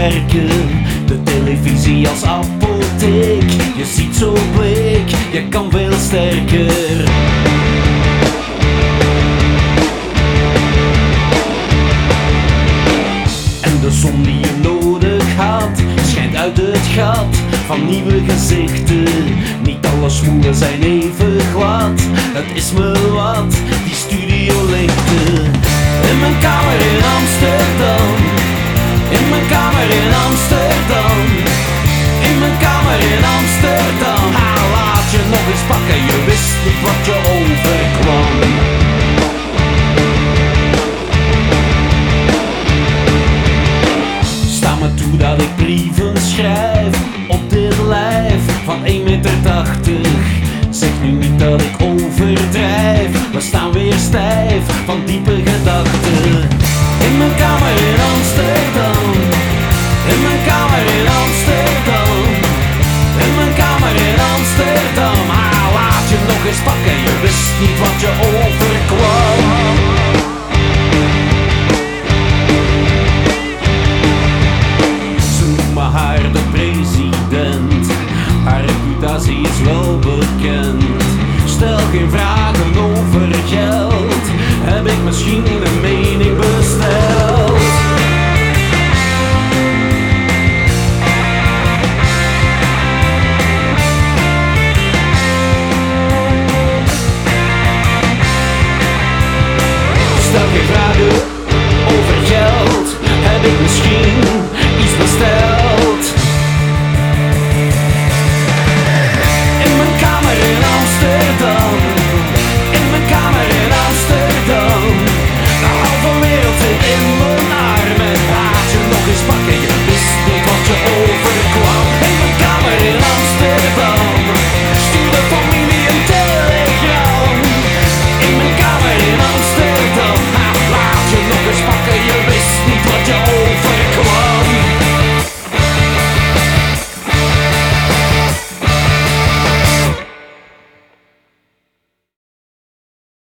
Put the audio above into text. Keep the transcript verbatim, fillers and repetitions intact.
werken, de televisie als apotheek. Je ziet zo bleek, je kan veel sterker. En de zon die je nodig had, schijnt uit het gat van nieuwe gezichten. Niet alle smoelen zijn even glad, het is me wat, die studiolichten. In mijn kamer in Amsterdam, in mijn kamer in Amsterdam, in mijn kamer in Amsterdam. Ah, laat je nog eens pakken, je wist niet wat je overkwam. Sta me toe dat ik brieven schrijf op dit lijf van één meter tachtig. Zeg nu niet dat ik overdrijf, we staan weer stijf van diepe gedachten. In mijn kamer in Amsterdam, in mijn kamer in Amsterdam, in mijn kamer in Amsterdam. Ah, laat je nog eens pakken, je wist niet wat je overkwam.